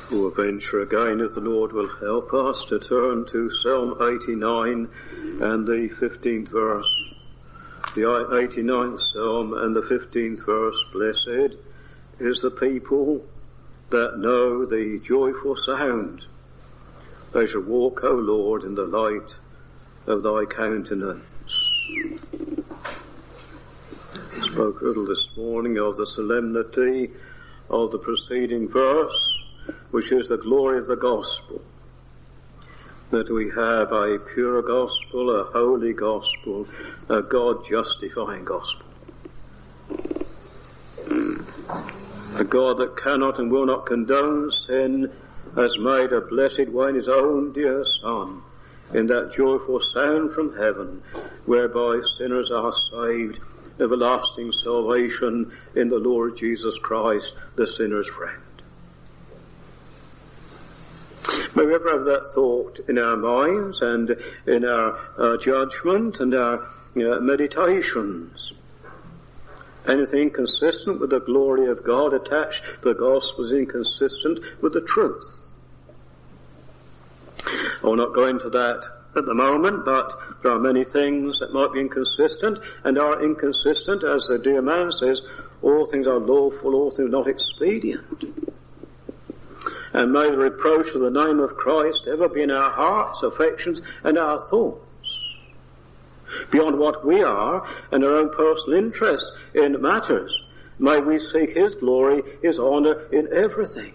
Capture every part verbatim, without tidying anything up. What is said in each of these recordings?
We'll venture again, if the Lord will help us, to turn to Psalm eighty-nine and the fifteenth verse. The eighty-ninth Psalm and the fifteenth verse. Blessed is the people that know the joyful sound. They shall walk, O Lord, in the light of thy countenance. I spoke a little this morning of the solemnity of the preceding verse, which is the glory of the gospel. That we have a pure gospel, a holy gospel, a God-justifying gospel. A God that cannot and will not condone sin has made a blessed way in his own dear Son, in that joyful sound from heaven, whereby sinners are saved, everlasting salvation in the Lord Jesus Christ, the sinner's friend. May we ever have that thought in our minds and in our uh, judgment and our uh, meditations. Anything inconsistent with the glory of God attached to the gospel is inconsistent with the truth. I will not go into that at the moment, but there are many things that might be inconsistent and are inconsistent, as the dear man says, all things are lawful, all things not expedient. And may the reproach of the name of Christ ever be in our hearts, affections, and our thoughts. Beyond what we are and our own personal interest in matters, may we seek his glory, his honour in everything.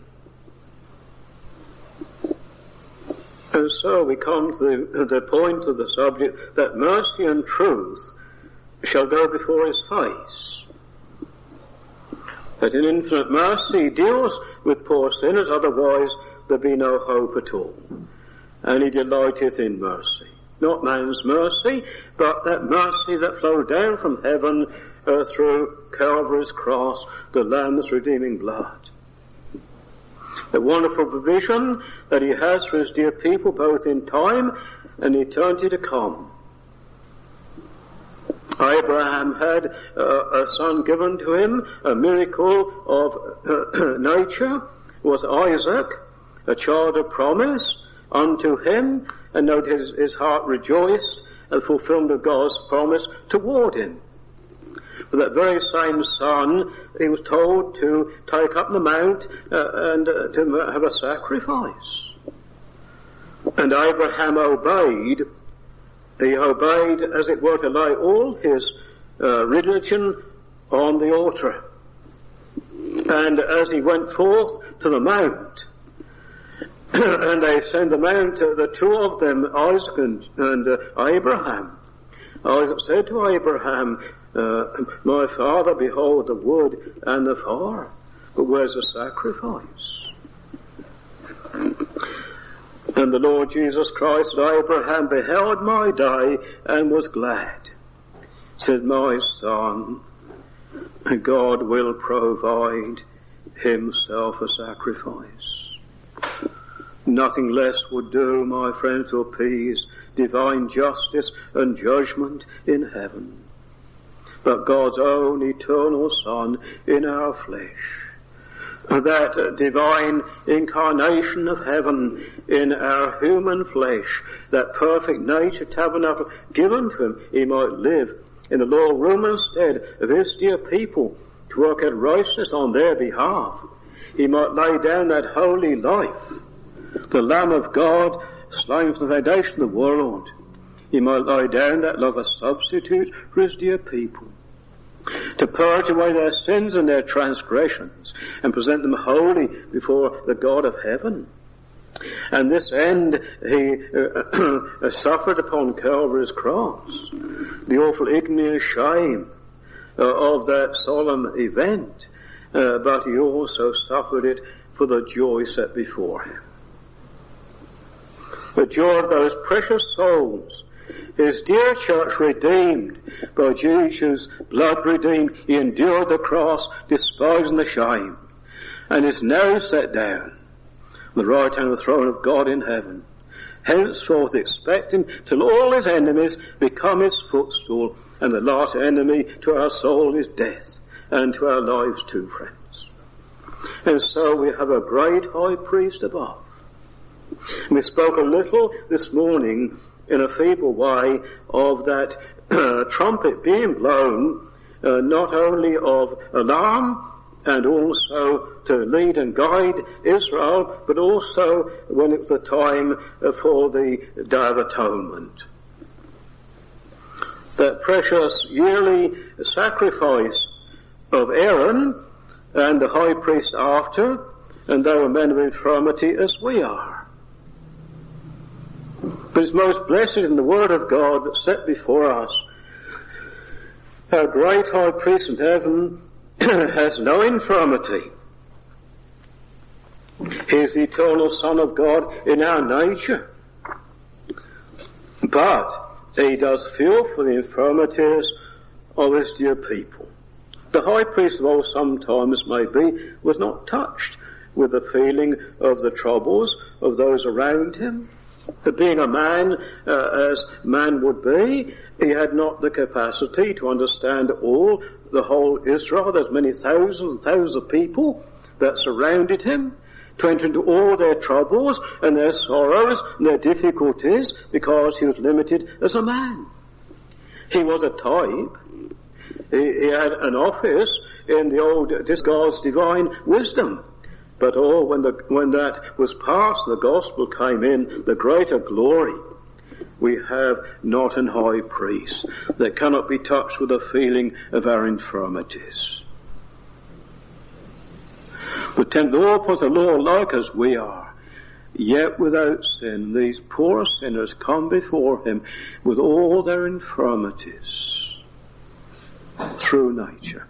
And so we come to the, the point of the subject that mercy and truth shall go before his face. That in infinite mercy he deals with poor sinners, otherwise there be no hope at all. And he delighteth in mercy. Not man's mercy, but that mercy that flowed down from heaven uh, through Calvary's cross, the Lamb's redeeming blood. The wonderful provision that he has for his dear people, both in time and eternity to come. Abraham had uh, a son given to him, a miracle of uh, nature, was Isaac, a child of promise unto him, and note his, his heart rejoiced at the fulfillment of God's promise toward him. For that very same son, he was told to take up the mount uh, and uh, to have a sacrifice. And Abraham obeyed. He obeyed, as it were, to lay all his uh, religion on the altar. And as he went forth to the mount, and they sent the mount, uh, the two of them, Isaac and, and uh, Abraham. Isaac said to Abraham, uh, my father, behold the wood and the fire, but where's the sacrifice? And the Lord Jesus Christ, Abraham beheld my day and was glad. Said, my son, God will provide himself a sacrifice. Nothing less would do, my friends, to appease divine justice and judgment in heaven. But God's own eternal Son in our flesh. That divine incarnation of heaven in our human flesh, that perfect nature tabernacle given to him, he might live in the lower room instead of his dear people to work out righteousness on their behalf. He might lay down that holy life, the Lamb of God, slain from the foundation of the world. He might lay down that love a substitute for his dear people, to purge away their sins and their transgressions and present them holy before the God of heaven. And this end he uh, suffered upon Calvary's cross, the awful ignominy shame uh, of that solemn event, uh, but he also suffered it for the joy set before him. The joy of those precious souls, his dear church redeemed by Jesus' blood redeemed. He endured the cross, despising the shame, and is now set down on the right hand of the throne of God in heaven, henceforth expecting till all his enemies become his footstool, and the last enemy to our soul is death, and to our lives too, friends. And so we have a great high priest above. We spoke a little this morning in a feeble way of that uh, trumpet being blown, uh, not only of alarm and also to lead and guide Israel, but also when it was the time for the Day of Atonement. That precious yearly sacrifice of Aaron and the high priest after, and they were men of infirmity as we are. But it's most blessed in the Word of God that's set before us. Our great high priest in heaven has no infirmity. He is the eternal Son of God in our nature. But he does feel for the infirmities of his dear people. The high priest of old, sometimes maybe, was not touched with the feeling of the troubles of those around him. But being a man, uh, as man would be, he had not the capacity to understand all, the whole Israel. There's many thousands and thousands of people that surrounded him, to enter into all their troubles and their sorrows and their difficulties, because he was limited as a man. He was a type. He, he had an office in the old God's divine wisdom. But oh, when the, when that was past, the gospel came in, the greater glory. We have not an high priest that cannot be touched with the feeling of our infirmities. But tend the Lord was the Lord like as we are, yet without sin. These poor sinners come before him with all their infirmities through nature.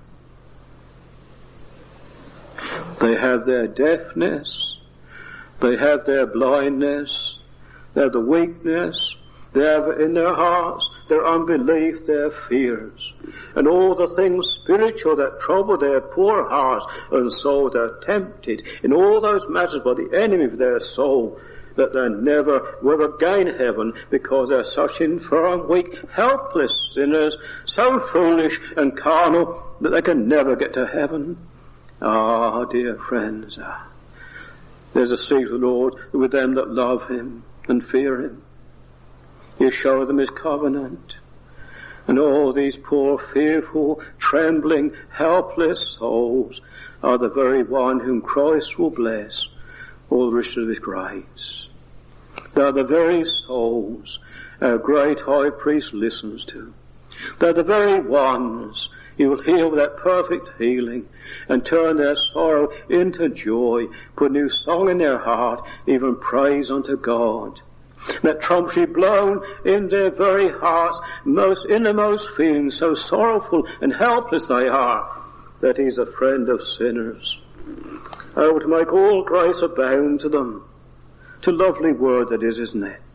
They have their deafness, they have their blindness, they have the weakness, they have in their hearts their unbelief, their fears, and all the things spiritual that trouble their poor hearts and soul. They're tempted in all those matters by the enemy of their soul, that they never will ever gain heaven, because they're such infirm, weak, helpless sinners, so foolish and carnal that they can never get to heaven. Ah, dear friends, ah, there's a seat of the Lord with them that love him and fear him. You show them his covenant. And all these poor, fearful, trembling, helpless souls are the very one whom Christ will bless all the riches of his grace. They are the very souls our great high priest listens to. They are the very ones he will heal with that perfect healing and turn their sorrow into joy, put a new song in their heart, even praise unto God. That trump should be blown in their very hearts, most innermost feelings, so sorrowful and helpless they are, that he's a friend of sinners. Oh, to make all grace abound to them. It's a lovely word that is, isn't it?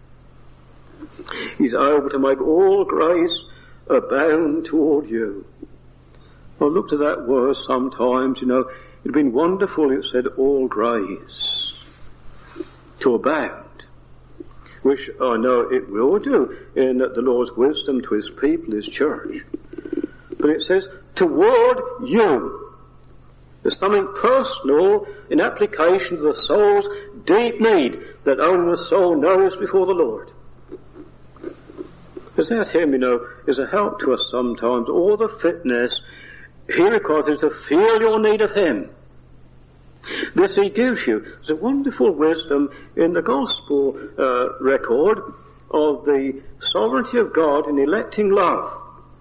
He's able to make all grace abound toward you. I looked at that word sometimes, you know, it'd been wonderful if it said all grace to abound, which I know it will do in the Lord's wisdom to his people, his church. But it says toward you. There's something personal in application to the soul's deep need that only the soul knows before the Lord. Because that hymn, you know, is a help to us sometimes. All the fitness he requires is to feel your need of him. This he gives you. There's a wonderful wisdom in the gospel uh, record of the sovereignty of God in electing love.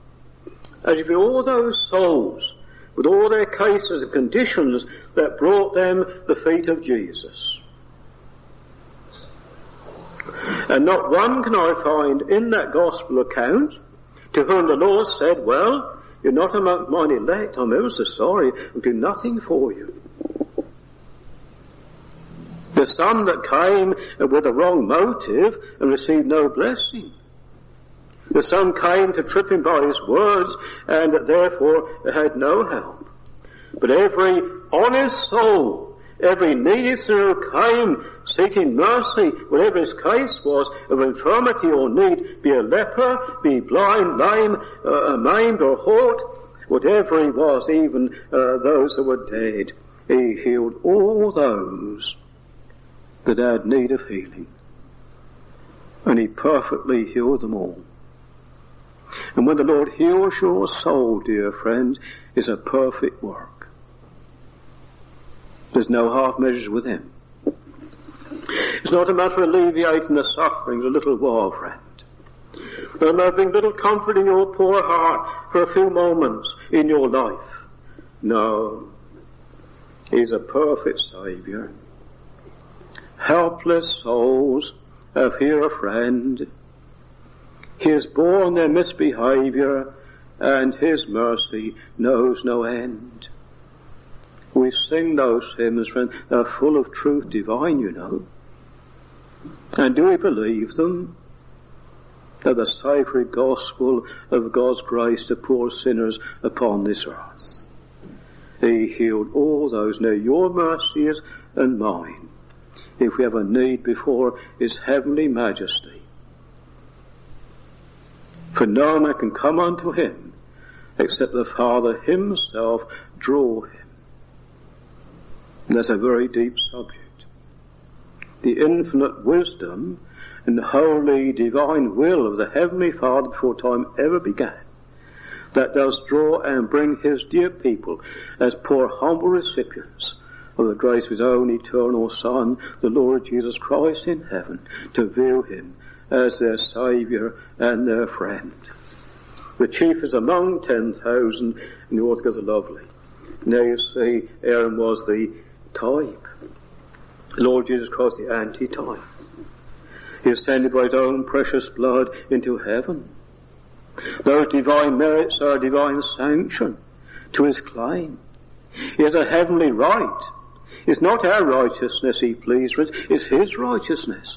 As if all those souls, with all their cases and conditions that brought them the feet of Jesus. And not one can I find in that gospel account to whom the Lord said, well, you're not among mine elect, I'm ever so sorry, I'll do nothing for you. There's some that came with a wrong motive and received no blessing. The some came to trip him by his words and therefore had no help. But every honest soul, every needy sinner who came seeking mercy, whatever his case was, of infirmity or need, be a leper, be blind, lame, uh, maimed or halt, whatever he was, even uh, those who were dead, he healed all those that had need of healing. And he perfectly healed them all. And when the Lord heals your soul, dear friends, it's a perfect work. There's no half measures with him. It's not a matter of alleviating the sufferings a little while, friend. But not bring little comfort in your poor heart for a few moments in your life. No. He's a perfect Saviour. Helpless souls have here a friend. He has borne their misbehaviour, and his mercy knows no end. We sing those hymns, friend, they're full of truth divine, you know. And do we believe them? They're the sacred gospel of God's grace to poor sinners upon this earth. He healed all those. Now your mercy is and mine, if we have a need before his heavenly majesty. For no man can come unto him except the Father himself draw him. And that's a very deep subject. The infinite wisdom and the holy divine will of the Heavenly Father before time ever began, that does draw and bring his dear people as poor humble recipients of the grace of his own eternal Son, the Lord Jesus Christ in heaven, to view him as their Saviour and their friend. The chief is among ten thousand, and the altogether lovely. Now you see, Aaron was the type. The Lord Jesus Christ, the anti-type. He ascended by his own precious blood into heaven. Those divine merits are a divine sanction to his claim. He has a heavenly right. It's not our righteousness he pleads with, it's his righteousness.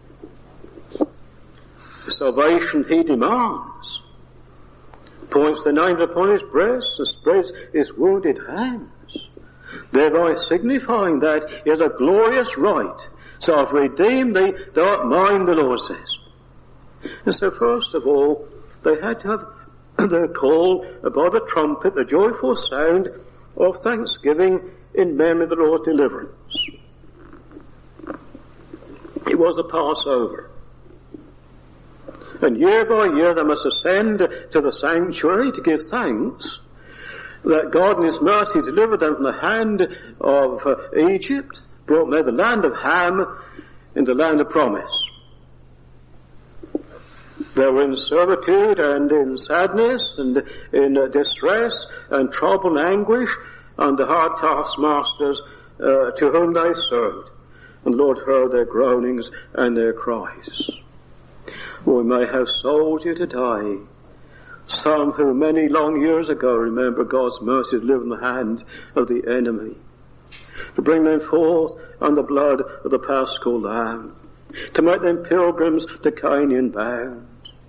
The salvation he demands points the names upon his breast and spreads his wounded hands, thereby signifying that he has a glorious right. So I've redeemed thee, thou art mine, the Lord says. And so first of all, they had to have their call by the trumpet, the joyful sound of thanksgiving in memory of the Lord's deliverance. It was the Passover. And year by year they must ascend to the sanctuary to give thanks that God in his mercy delivered them from the hand of uh, Egypt, brought them out of the land of Ham in the land of promise. They were in servitude and in sadness and in uh, distress and trouble and anguish under hard taskmasters uh, to whom they served. And the Lord heard their groanings and their cries. We may have souls here today, some who many long years ago remember God's mercy to live in the hand of the enemy, to bring them forth on the blood of the Paschal Lamb, to make them pilgrims to Canaan bound,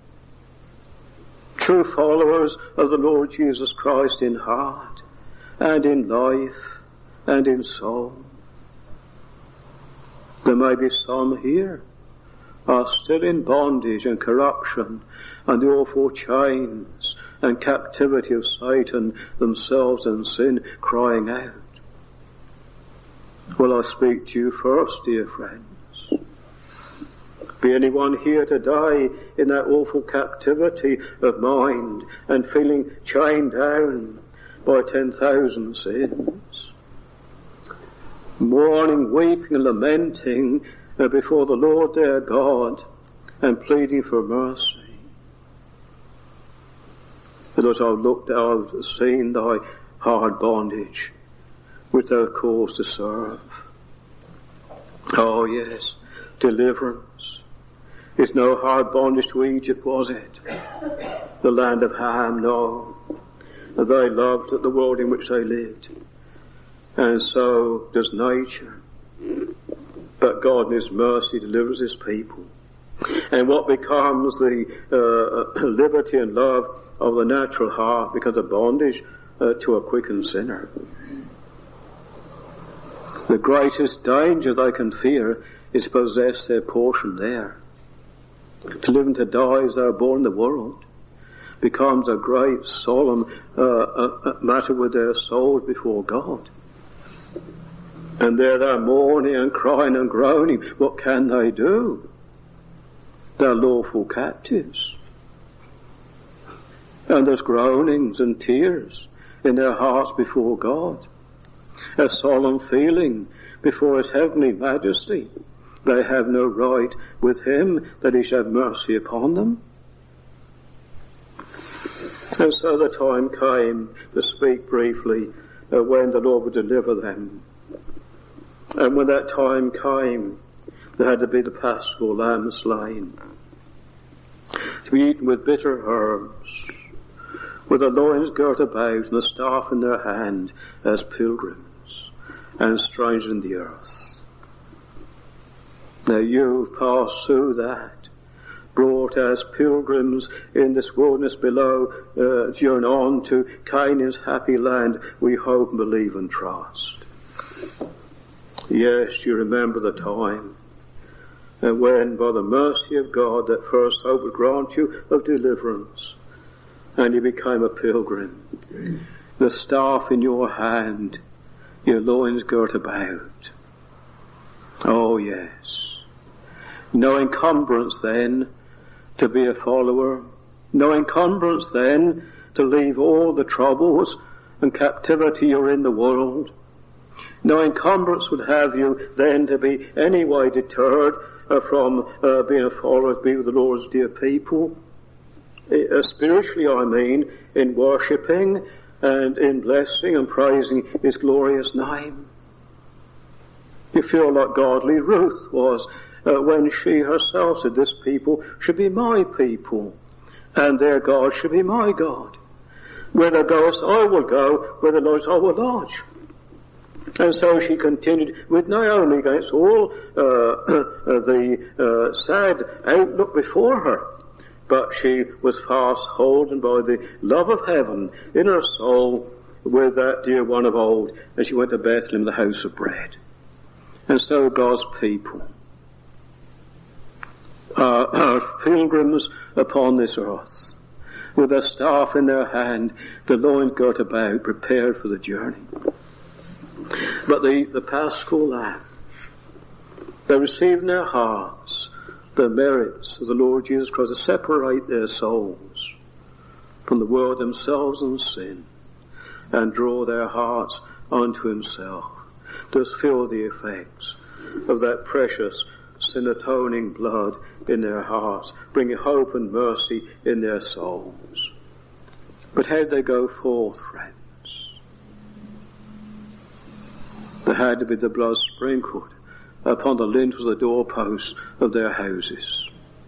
true followers of the Lord Jesus Christ in heart and in life and in soul. There may be some here are still in bondage and corruption and the awful chains and captivity of Satan themselves and sin, crying out. Well, I speak to you first, dear friends. Be anyone here today in that awful captivity of mind and feeling chained down by ten thousand sins, mourning, weeping and lamenting uh, before the Lord their God and pleading for mercy. But as I've looked out, I've seen thy hard bondage which thou callest to serve. Oh yes, deliverance. It's no hard bondage to Egypt, was it? The land of Ham, no. They loved the world in which they lived. And so does nature. But God in his mercy delivers his people. And what becomes the uh, liberty and love of the natural heart becomes a bondage uh, to a quickened sinner. The greatest danger they can fear is to possess their portion there. To live and to die as they are born in the world becomes a great solemn uh, uh, matter with their souls before God. And there they're mourning and crying and groaning. What can they do? They're lawful captives. And there's groanings and tears in their hearts before God. A solemn feeling before His heavenly majesty. They have no right with Him that He should have mercy upon them. And so the time came to speak briefly uh, when the Lord would deliver them. And when that time came, there had to be the paschal lamb slain, to be eaten with bitter herbs, with their loins girt about and the staff in their hand as pilgrims and strangers in the earth. Now you've passed through that, brought as pilgrims in this wilderness below, uh, journey on to Canaan's happy land, we hope and believe and trust. Yes, you remember the time and when, by the mercy of God, that first hope would grant you of deliverance, and you became a pilgrim. The staff in your hand, your loins girt about. Oh yes. No encumbrance then to be a follower. No encumbrance then to leave all the troubles and captivity you're in the world. No encumbrance would have you then to be any way deterred uh, from uh, being a follower, to be with the Lord's dear people. Uh, spiritually, I mean, in worshipping and in blessing and praising His glorious name. You feel like godly Ruth was uh, when she herself said, this people should be my people, and their God should be my God. Where thou goest, I will go. Where thou lodgest, I will lodge. And so she continued with Naomi against all uh, the uh, sad outlook before her. But she was fast holden by the love of heaven in her soul with that dear one of old, as she went to Bethlehem, the house of bread. And so God's people are, are pilgrims upon this earth, with their staff in their hand, the loins girt about, prepared for the journey. But the, the paschal lamb, they receive in their hearts the merits of the Lord Jesus Christ to separate their souls from the world themselves and sin, and draw their hearts unto Himself, to feel the effects of that precious sin-atoning blood in their hearts, bringing hope and mercy in their souls. But how did they go forth, friends? There had to be the blood sprinkled upon the lintels of the doorposts of their houses.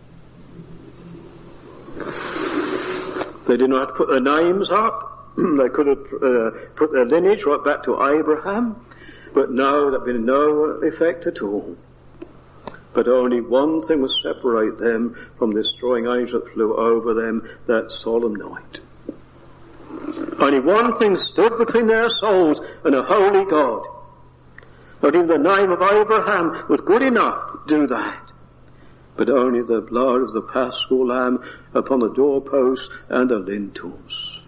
They did not have to put their names up. They could have uh, put their lineage right back to Abraham, but no, there had been no effect at all. But only one thing would separate them from the destroying angel that flew over them that solemn night. Only one thing stood between their souls and a holy God. Not even the name of Abraham was good enough to do that, but only the blood of the paschal lamb upon the doorposts and the lintels.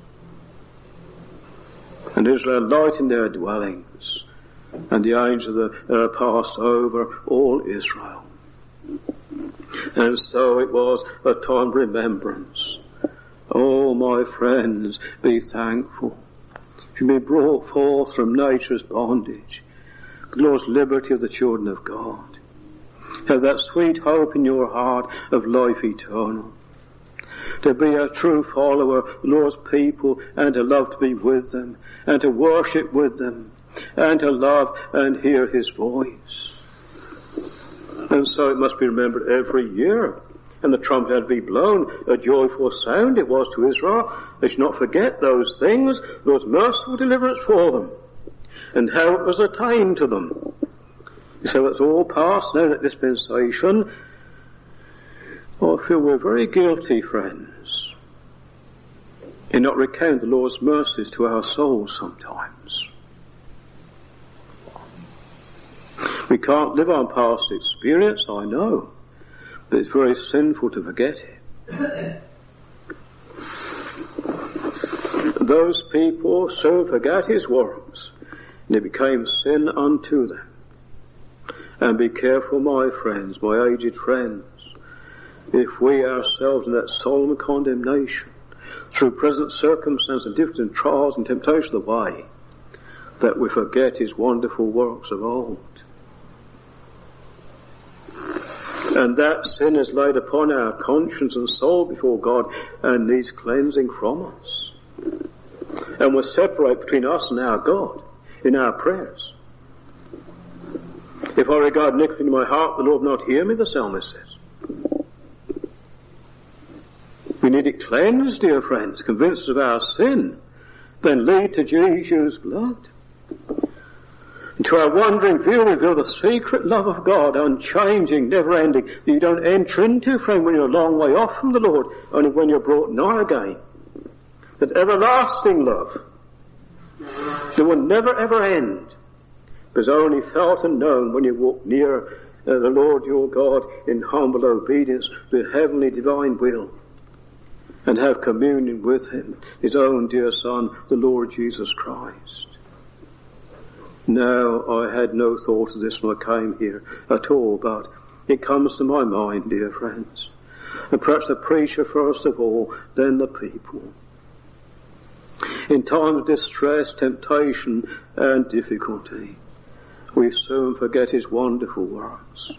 And Israel light in their dwellings, and the angels that uh, passed over all Israel. And so it was a time of remembrance. Oh, my friends, be thankful. You be brought forth from nature's bondage, the Lord's liberty of the children of God. Have that sweet hope in your heart of life eternal. To be a true follower of the Lord's people, and to love to be with them, and to worship with them, and to love and hear His voice. And so it must be remembered every year. And the trumpet had to be blown, a joyful sound it was to Israel. They should not forget those things, those merciful deliverance for them, and how it was attained to them. So it's all past now, that dispensation. Oh, I feel we're very guilty, friends, in not recounting the Lord's mercies to our souls sometimes. We can't live on past experience, I know, but it's very sinful to forget it. Those people so forgot His works, and it became sin unto them. And be careful, my friends, my aged friends, if we ourselves in that solemn condemnation, through present circumstances and different trials and temptations of the way, that we forget his wonderful works of old. And that sin is laid upon our conscience and soul before God and needs cleansing from us. And will separate between us and our God in our prayers. If I regard iniquity in my heart, the Lord will not hear me, the psalmist says. We need it cleansed, dear friends, convinced of our sin, then lead to Jesus' blood. And to our wondering view reveal the secret love of God, unchanging, never-ending, that you don't enter into, friend, when you're a long way off from the Lord, only when you're brought nigh again. That everlasting love that will never ever end, but is only felt and known when you walk near uh, the Lord your God in humble obedience to the heavenly divine will, and have communion with him, his own dear Son, the Lord Jesus Christ. Now, I had no thought of this when I came here at all, but it comes to my mind, dear friends. And perhaps the preacher first of all, then the people. In times of distress, temptation, and difficulty, we soon forget his wonderful works.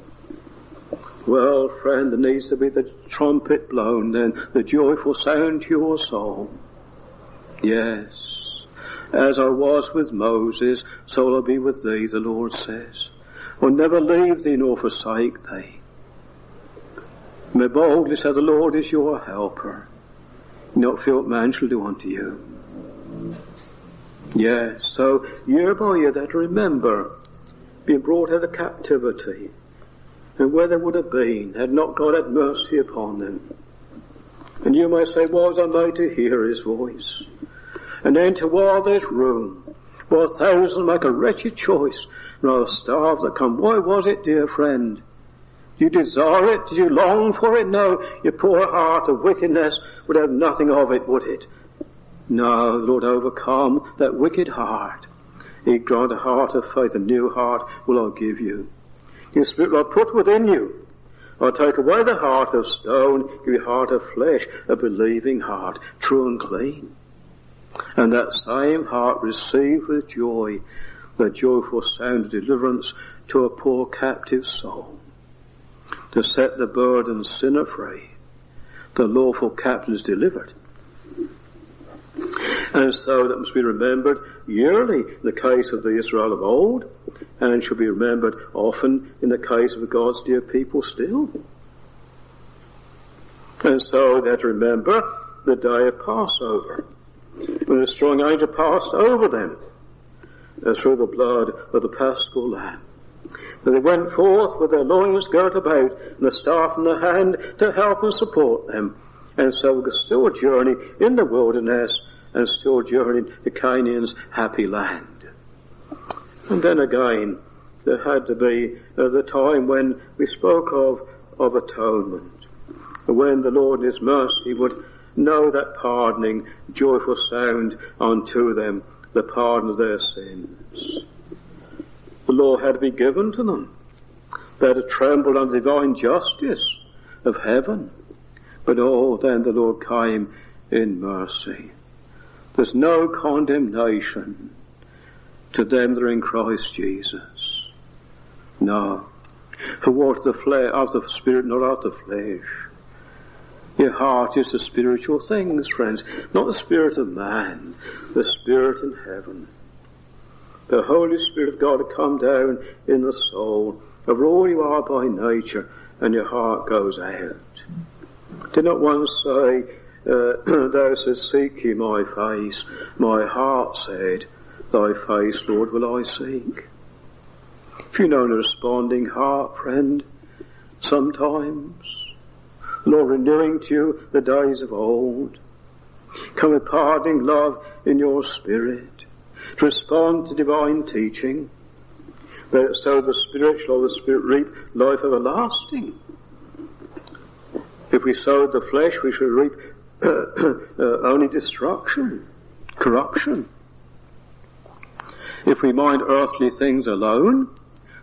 Well, friend, there needs to be the trumpet blown, then the joyful sound to your soul. Yes. As I was with Moses, so will I be with thee, the Lord says. I'll never leave thee nor forsake thee. May boldly say, the Lord is your helper. Not fear what man shall do unto you. Yes, so year by year that remember being brought out of captivity, and where they would have been had not God had mercy upon them. And you may say, why was I made to hear his voice? And enter while there's room, while thousands make a wretched choice, rather starve than come. Why was it, dear friend? Do you desire it? Did you long for it? No, your poor heart of wickedness would have nothing of it, would it? No, the Lord overcome that wicked heart. He grant a heart of faith, a new heart will I give you. Your spirit will I put within you. I'll take away the heart of stone, give you a heart of flesh, a believing heart, true and clean. And that same heart receive with joy the joyful sound of deliverance to a poor captive soul, to set the burdened sinner free, the lawful captive is delivered. And so that must be remembered yearly in the case of the Israel of old, and should be remembered often in the case of God's dear people still. And so that remember the day of Passover, when the strong angel passed over them uh, through the blood of the Paschal Lamb. And they went forth with their loins girt about and the staff in their hand to help and support them. And so we could still journey in the wilderness and still journey to Canaan's happy land. And then again, there had to be uh, the time when we spoke of, of atonement, when the Lord in his mercy would know that pardoning, joyful sound unto them, the pardon of their sins. The law had to be given to them. They had to tremble under the divine justice of heaven. But oh, then the Lord came in mercy. There's no condemnation to them that are in Christ Jesus. No. For what the flesh of the Spirit, not of the flesh. Your heart is the spiritual things, friends, not the spirit of man, the Spirit in heaven. The Holy Spirit of God had come down in the soul of all you are by nature, and your heart goes out. Did not one say, uh, thou saidst, seek ye my face? My heart said, thy face, Lord, will I seek. If you know a responding heart, friend, sometimes, Lord, renewing to you the days of old, come with pardoning love in your spirit, to respond to divine teaching, that so the Spirit shall the Spirit reap life everlasting. If we sowed the flesh, we should reap uh, only destruction, corruption. If we mind earthly things alone,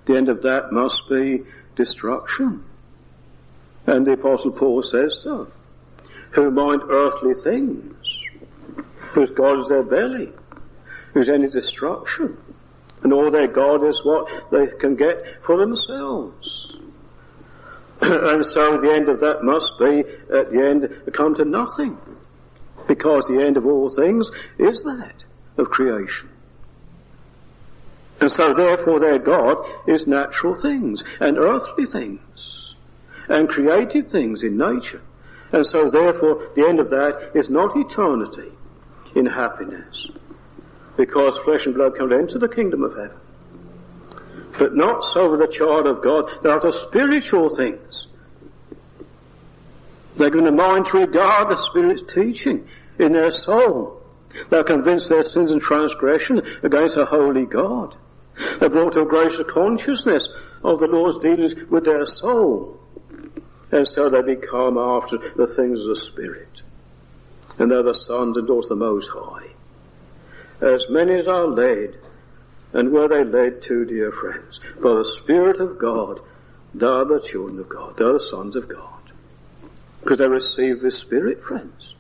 the end of that must be destruction. And the Apostle Paul says so. Who mind earthly things, whose God is their belly, whose end is destruction, and all their God is what they can get for themselves. And so the end of that must be, at the end, come to nothing, because the end of all things is that of creation. And so therefore their God is natural things and earthly things and created things in nature. And so therefore the end of that is not eternity in happiness, because flesh and blood can't enter the kingdom of heaven. But not so with the child of God. There are the spiritual things. They're going to mind to regard the Spirit's teaching in their soul. They're convinced their sins and transgression against a holy God. They're brought to a gracious consciousness of the Lord's dealings with their soul. And so they become after the things of the Spirit. And they're the sons and daughters of the Most High. As many as are led, and were they led to, dear friends, by the Spirit of God, they are the children of God, they are the sons of God. Because they receive the Spirit, friends.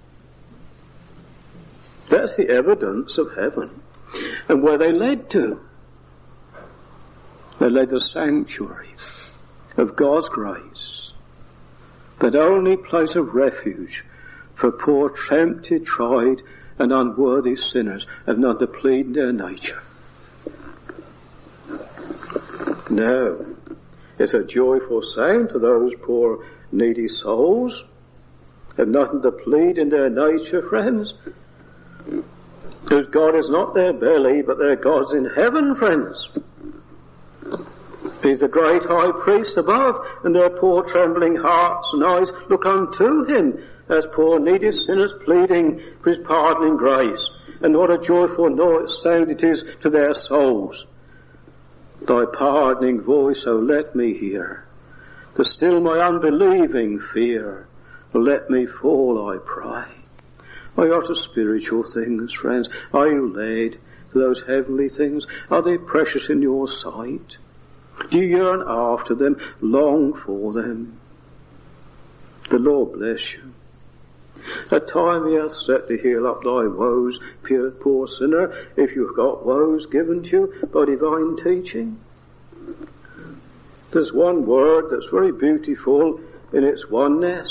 That's the evidence of heaven. And where they led to? They led the sanctuary of God's grace, that only place of refuge for poor, tempted, tried, and unworthy sinners have not to plead in their nature. No, it's a joyful sound to those poor, needy souls, have nothing to plead in their nature, friends, whose God is not their belly, but their God's in heaven, friends. He's the great high priest above, and their poor trembling hearts and eyes look unto him as poor needy sinners pleading for his pardoning grace. And what a joyful sound it is to their souls. Thy pardoning voice, oh let me hear, to still my unbelieving fear. Let me fall, I pray. Are you to spiritual things, friends? Are you led to those heavenly things? Are they precious in your sight? Do you yearn after them, long for them? The Lord bless you. At time he hath set to heal up thy woes, poor, poor sinner, if you've got woes given to you by divine teaching. There's one word that's very beautiful in its oneness,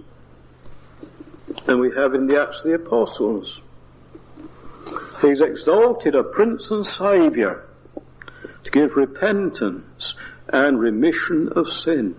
and we have in the Acts of the Apostles. He's exalted a Prince and Saviour to give repentance and remission of sins.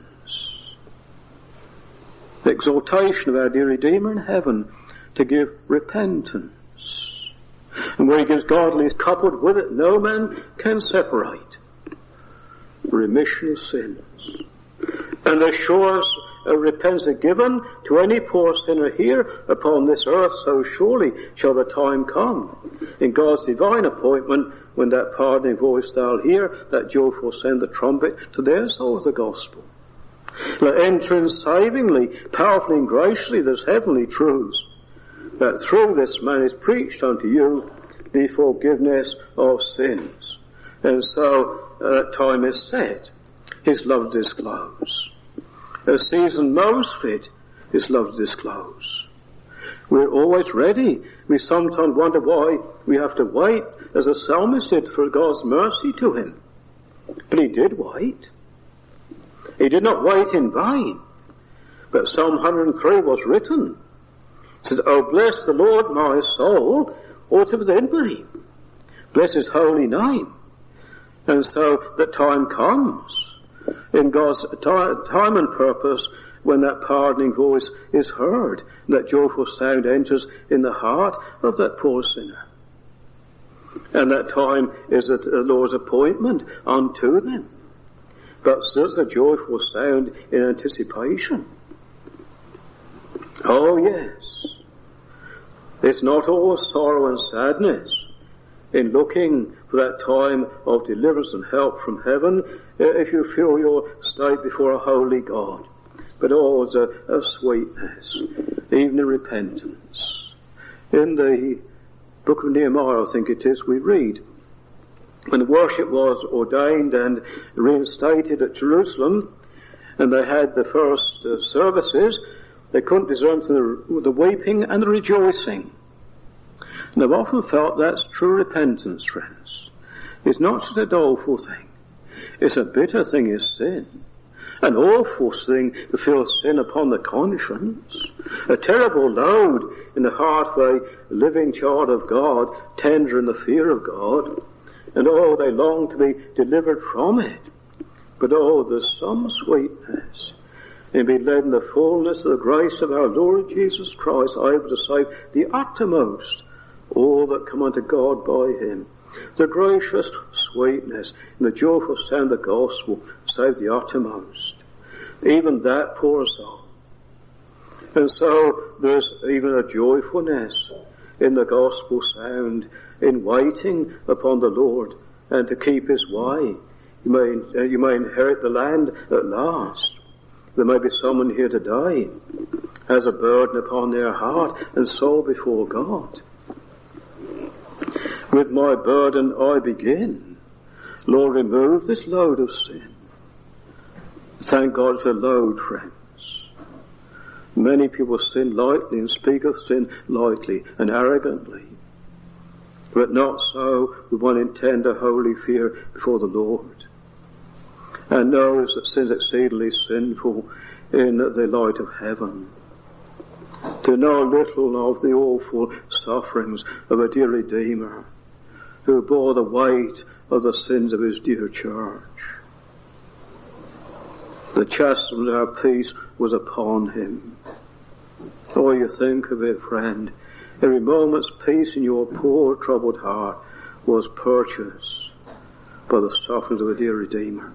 The exaltation of our dear Redeemer in heaven to give repentance. And where he gives godly is coupled with it, no man can separate. Remission of sins. And assures a repentance given to any poor sinner here upon this earth, so surely shall the time come in God's divine appointment when that pardoning voice they'll hear, that joyful sound, the trumpet, to their souls the gospel. Let enter in savingly, powerfully and graciously this heavenly truths, that through this man is preached unto you the forgiveness of sins. And so uh, that time is set, his love disclose. A season most fit, his love disclose. We're always ready. We sometimes wonder why we have to wait, as the psalmist did, for God's mercy to him. But he did wait. He did not wait in vain. But Psalm one hundred three was written. It says, Oh, bless the Lord, my soul, all that's within me. Bless his holy name. And so the time comes in God's time and purpose when that pardoning voice is heard, and that joyful sound enters in the heart of that poor sinner. And that time is the Lord's appointment unto them. But still a joyful sound in anticipation. Oh yes, it's not all sorrow and sadness in looking for that time of deliverance and help from heaven, if you feel your state before a holy God, but always a, a sweetness, even in repentance. In the book of Nehemiah, I think it is, we read when worship was ordained and reinstated at Jerusalem, and they had the first uh, services, they couldn't discern the, the weeping and the rejoicing. And I've often felt that's true repentance, friends. It's not just a doleful thing. It's a bitter thing, is sin. An awful thing to feel sin upon the conscience. A terrible load in the heart of a living child of God, tender in the fear of God. And oh, they long to be delivered from it. But oh, there's some sweetness in being led in the fullness of the grace of our Lord Jesus Christ, able to save the uttermost all that come unto God by him. The gracious sweetness and the joyful sound of the gospel save the uttermost. Even that poor soul. And so there's even a joyfulness in the gospel sound, in waiting upon the Lord and to keep his way. You may, uh, you may inherit the land at last. There may be someone here today has a burden upon their heart and soul before God. With my burden I begin. Lord, remove this load of sin. Thank God for the load, friends. Many people sin lightly and speak of sin lightly and arrogantly. But not so with one in tender holy fear before the Lord. And knows that sin is exceedingly sinful in the light of heaven. To know little of the awful sufferings of a dear Redeemer who bore the weight of the sins of his dear church. The chastisement of our peace was upon him. Oh, you think of it, friend. Every moment's peace in your poor troubled heart was purchased by the sufferings of a dear Redeemer.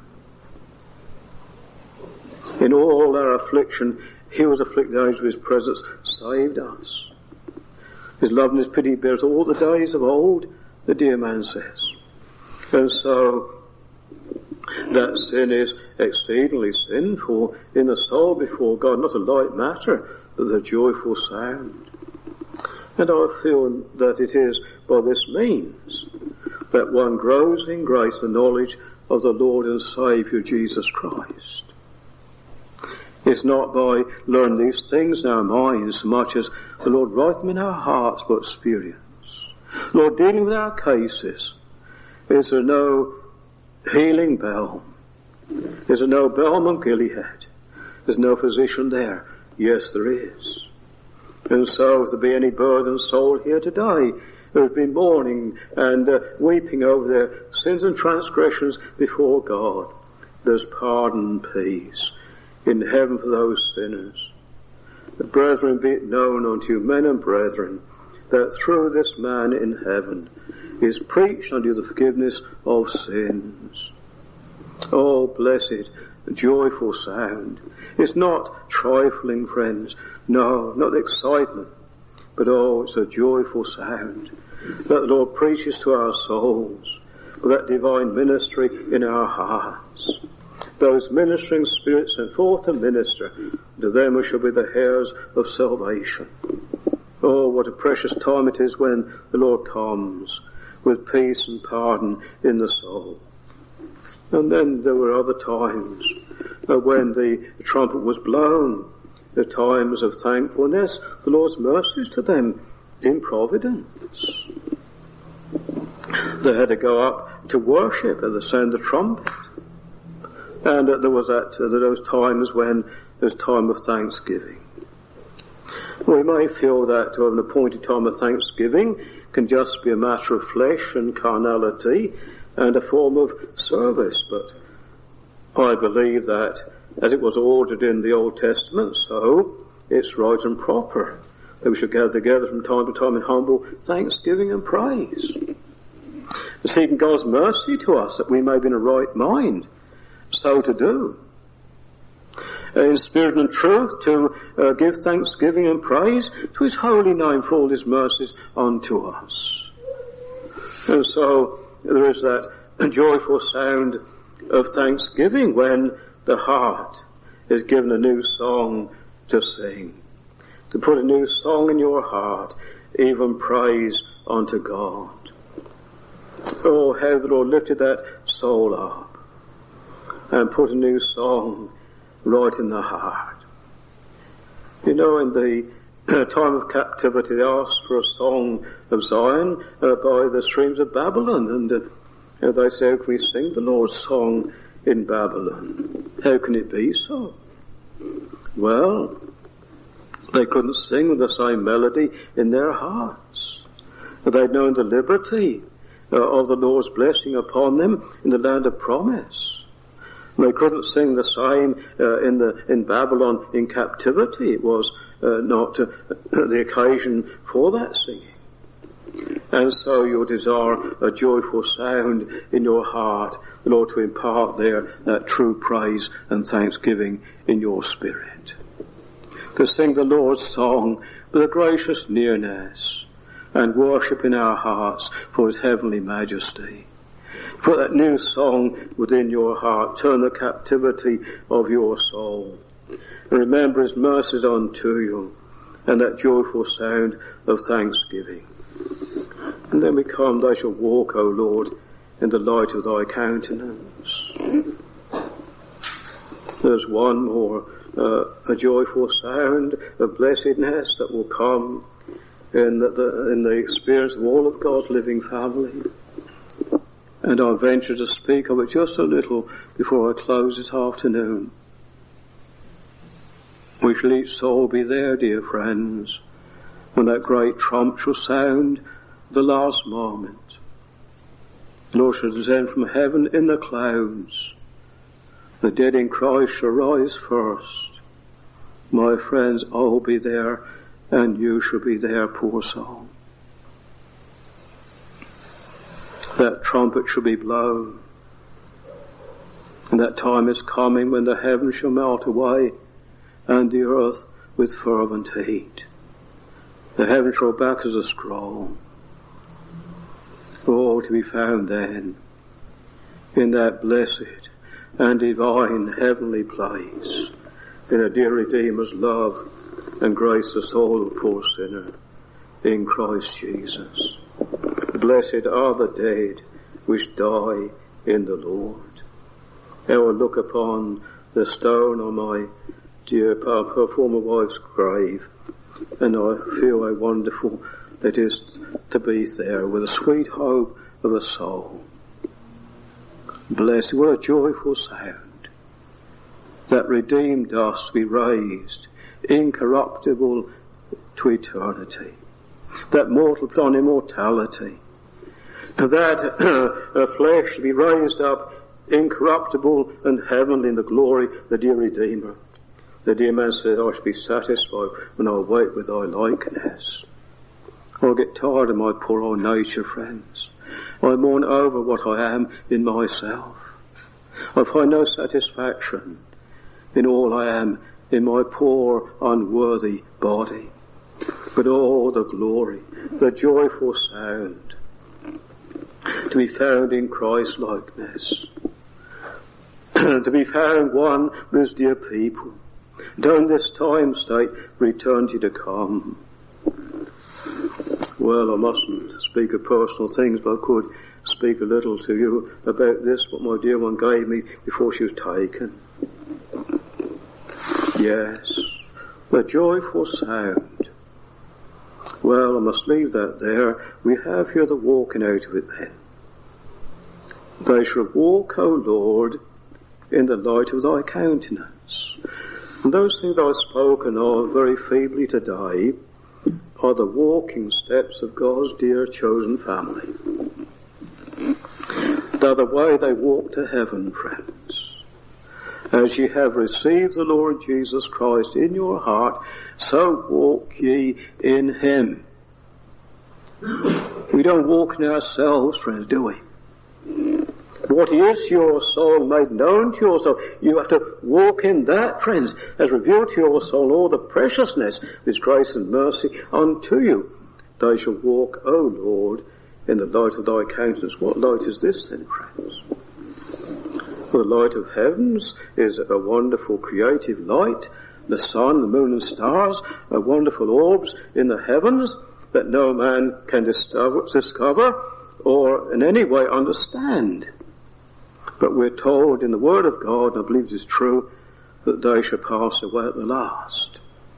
In all our affliction, he was afflicted out of his presence, saved us. His love and his pity bears all the days of old, the dear man says. And so, that sin is exceedingly sinful in the soul before God, not a light matter, but a joyful sound. And I feel that it is by this means that one grows in grace and knowledge of the Lord and Saviour Jesus Christ. It's not by learning these things in our minds so much as the Lord write them in our hearts by experience. Lord, dealing with our cases, is there no healing balm? Is there no balm of Gilead? There's no physician there. Yes, there is. And so if there be any burdened soul here today who has been mourning and uh, weeping over their sins and transgressions before God, there's pardon and peace in heaven for those sinners. The brethren, be it known unto you, men and brethren, that through this man in heaven is preached unto you the forgiveness of sins. Oh, blessed, joyful sound. It's not trifling, friends. No, not the excitement. But oh, it's a joyful sound that the Lord preaches to our souls with that divine ministry in our hearts. Those ministering spirits sent forth to minister to them who shall be the heirs of salvation. Oh, what a precious time it is when the Lord comes with peace and pardon in the soul. And then there were other times uh, when the trumpet was blown, the times of thankfulness, the Lord's mercies to them in providence. They had to go up to worship at the sound of the trumpet. And uh, there was that, uh, those times when there's time of thanksgiving. We may feel that to have an appointed time of thanksgiving can just be a matter of flesh and carnality and a form of service, but I believe that as it was ordered in the Old Testament, so it's right and proper that we should gather together from time to time in humble thanksgiving and praise, seeking God's mercy to us that we may be in a right mind so to do. In spirit and truth, to uh, give thanksgiving and praise to his holy name for all his mercies unto us. And so there is that joyful sound of thanksgiving when the heart is given a new song to sing. To put a new song in your heart, even praise unto God. Oh, how the Lord lifted that soul up and put a new song right in the heart. You know, in the uh, time of captivity, they asked for a song of Zion uh, by the streams of Babylon, and uh, they say, how can we sing the Lord's song in Babylon? How can it be so? Well, they couldn't sing with the same melody in their hearts. They'd known the liberty uh, of the Lord's blessing upon them in the land of promise. They couldn't sing the same uh, in the in Babylon in captivity. It was uh, not uh, the occasion for that singing. And so you desire a joyful sound in your heart, the Lord to impart there that true praise and thanksgiving in your spirit. To sing the Lord's song with a gracious nearness and worship in our hearts for His heavenly majesty. Put that new song within your heart. Turn the captivity of your soul. And remember His mercies unto you and that joyful sound of thanksgiving. And then we come, Thou shalt walk, O Lord, in the light of Thy countenance. There's one more, uh, a joyful sound of blessedness that will come in the, the, in the experience of all of God's living family. And I venture to speak of it just a little before I close this afternoon. We shall each soul be there, dear friends, when that great trump shall sound the last moment. The Lord shall descend from heaven in the clouds. The dead in Christ shall rise first. My friends, I'll be there, and you shall be there, poor soul. That trumpet shall be blown, and that time is coming when the heavens shall melt away, and the earth with fervent heat. The heavens shall back as a scroll. Oh, to be found then in that blessed and divine heavenly place, in a dear Redeemer's love and grace the soul of poor sinner in Christ Jesus. Blessed are the dead which die in the Lord. I will look upon the stone on my dear her former wife's grave, and I feel how wonderful it is to be there with a sweet hope of a soul. Blessed, what a joyful sound, that redeemed us to be raised incorruptible to eternity, that mortal on immortality, that uh, flesh to be raised up incorruptible and heavenly in the glory of the dear Redeemer. The dear man said, I shall be satisfied when I wait with thy likeness. I'll get tired of my poor old nature, friends. I mourn over what I am in myself. I find no satisfaction in all I am in my poor, unworthy body. But all the glory, the joyful sound, to be found in Christ's likeness, to be found one with His dear people. During this time state, for eternity to come. Well, I mustn't speak of personal things, but I could speak a little to you about this, what my dear one gave me before she was taken. Yes, the joyful sound. Well, I must leave that there. We have here the walking out of it then. They shall walk, O Lord, in the light of thy countenance. And those things I've spoken of very feebly today are the walking steps of God's dear chosen family. They're the way they walk to heaven, friends. As ye have received the Lord Jesus Christ in your heart, so walk ye in Him. We don't walk in ourselves, friends, do we? What is your soul made known to your soul? You have to walk in that, friends, as revealed to your soul all the preciousness of His grace and mercy unto you. They shall walk, O Lord, in the light of thy countenance. What light is this then, friends? Well, the light of heavens is a wonderful creative light. The sun, the moon and stars are wonderful orbs in the heavens that no man can discover, discover or in any way understand. But we're told in the Word of God, and I believe it is true, that they shall pass away at the last.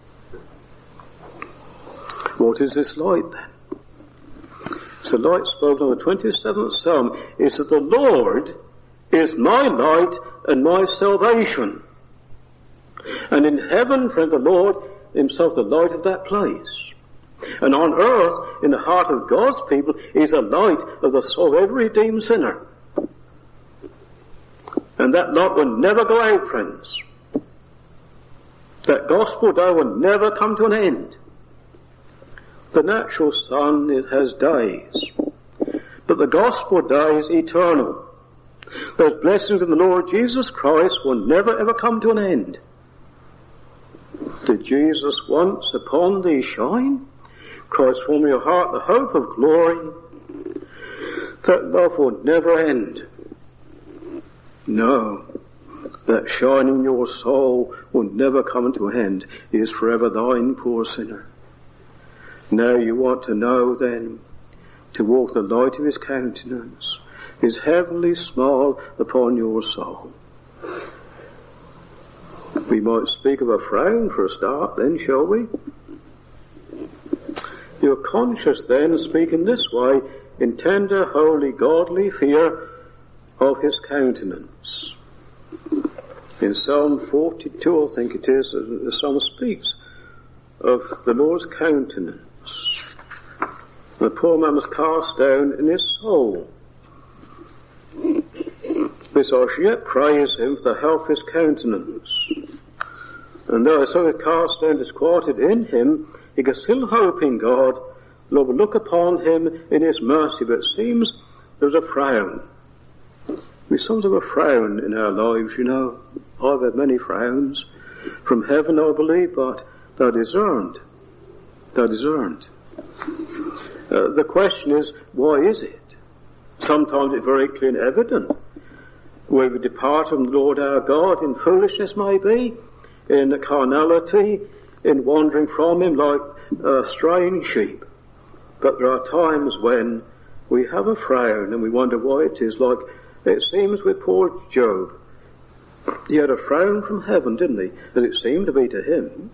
What is this light then? So the light spoken on the twenty-seventh Psalm is that the Lord is my light and my salvation. And in heaven, friend, the Lord himself the light of that place. And on earth, in the heart of God's people, is the light of the soul of every redeemed sinner. And that light will never go out, friends. That gospel day will never come to an end. The natural sun, it has days. But the gospel day is eternal. Those blessings in the Lord Jesus Christ will never ever come to an end. Did Jesus once upon thee shine? Christ form your heart the hope of glory. That love will never end. No, that shine in your soul will never come to an end. It is forever thine, poor sinner. Now you want to know then, to walk the light of his countenance, his heavenly smile upon your soul. We might speak of a frown for a start then, shall we? You're conscious then, speaking this way, in tender, holy, godly fear of his countenance. In Psalm forty-two, I think it is, the psalm speaks of the Lord's countenance. The poor man was cast down in his soul. Because I shall yet praise him for the health of his countenance. And though I saw it cast down, disquieted in him, he could still hope in God. The Lord will look upon him in his mercy, but it seems there's a frown. We sometimes have a frown in our lives, you know. I've had many frowns from heaven, I believe, but that is earned. That is earned. Uh, the question is, why is it? Sometimes it's very clear and evident. Where we depart from the Lord our God in foolishness, maybe, in carnality, in wandering from him like uh, straying sheep. But there are times when we have a frown and we wonder why it is, like it seems with poor Job. He had a frown from heaven, didn't he? As it seemed to be to him.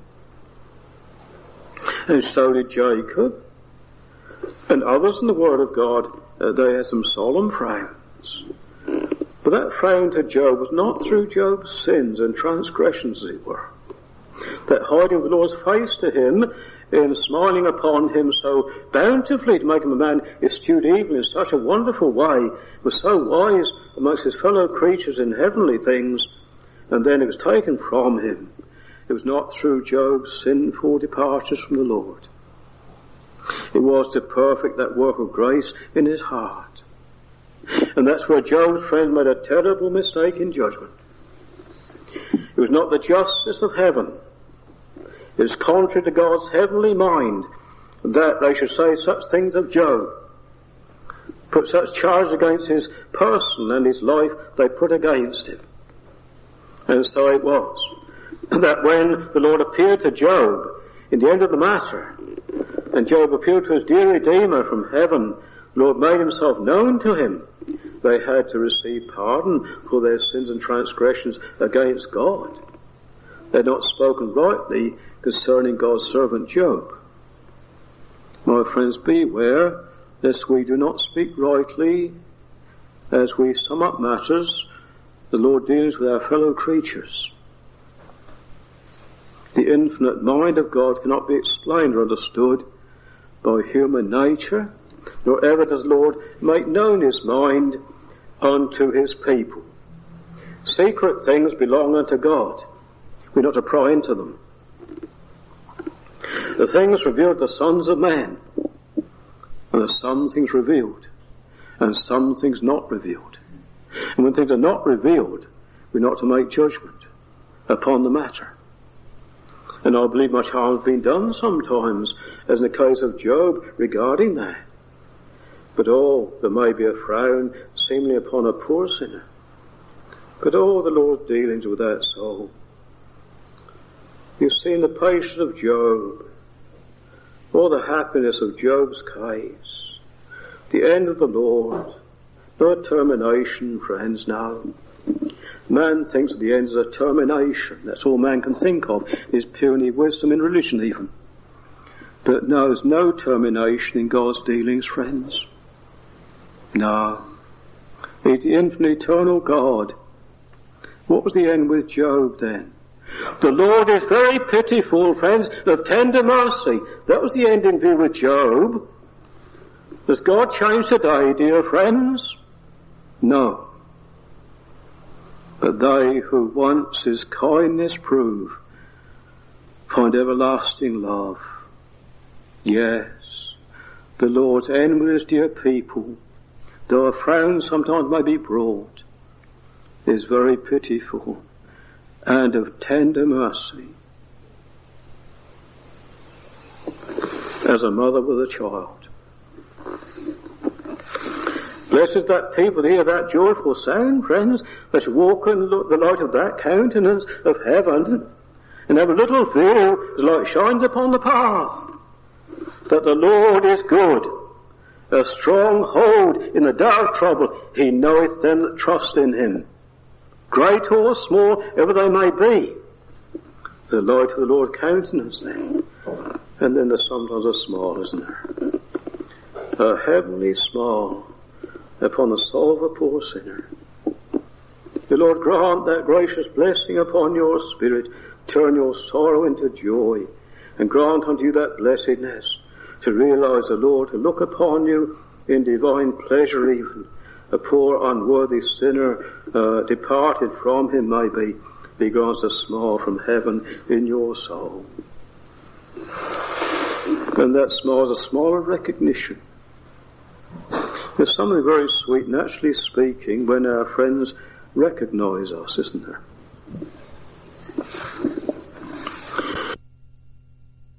And so did Jacob. And others in the Word of God, uh, they had some solemn frowns. But that frown to Job was not through Job's sins and transgressions, as it were. That hiding of the Lord's face to him, in smiling upon him so bountifully to make him a man eschewed evil in such a wonderful way, was so wise amongst his fellow creatures in heavenly things, and then it was taken from him. It was not through Job's sinful departures from the Lord. It was to perfect that work of grace in his heart. And that's where Job's friend made a terrible mistake in judgment. It was not the justice of heaven. It is contrary to God's heavenly mind that they should say such things of Job. Put such charges against his person and his life they put against him. And so it was that when the Lord appeared to Job in the end of the matter, and Job appealed to his dear Redeemer from heaven, the Lord made himself known to him. They had to receive pardon for their sins and transgressions against God. They had not spoken rightly concerning God's servant Job. My friends, beware lest we do not speak rightly as we sum up matters the Lord deals with our fellow creatures. The infinite mind of God cannot be explained or understood by human nature, nor ever does the Lord make known his mind unto his people. Secret things belong unto God. We're not to pry into them. The things revealed to the sons of man, and there's some things revealed, and some things not revealed. And when things are not revealed, we're not to make judgment upon the matter. And I believe much harm has been done sometimes, as in the case of Job, regarding that. But oh, there may be a frown seemingly upon a poor sinner. But oh, the Lord's dealings with that soul. You've seen the patience of Job, or the happiness of Job's case, the end of the Lord. No termination, friends, no. Man thinks that the end is a termination. That's all man can think of, is puny wisdom in religion even. But no, there's no termination in God's dealings, friends. No. He's the infinite eternal God. What was the end with Job then? The Lord is very pitiful, friends, of tender mercy. That was the end in view with Job. Has God changed today, dear friends? No. But they who once his kindness prove find everlasting love. Yes, the Lord's end with his dear people, though a frown sometimes may be brought, is very pitiful and of tender mercy, as a mother with a child. Blessed that people hear that joyful sound, friends, that walk in the light of that countenance of heaven, and have a little view as light shines upon the path, that the Lord is good, a strong hold in the day of trouble. He knoweth them that trust in him, great or small, ever they may be. The light of the Lord countenance then, and then there's sometimes a smile, isn't there? A heavenly smile upon the soul of a poor sinner. The Lord grant that gracious blessing upon your spirit, turn your sorrow into joy, and grant unto you that blessedness to realize the Lord, to look upon you in divine pleasure even. A poor unworthy sinner uh, departed from him maybe, he grants a smile from heaven in your soul. And that smile is a smile of recognition. There's something very sweet, naturally speaking, when our friends recognize us, isn't there?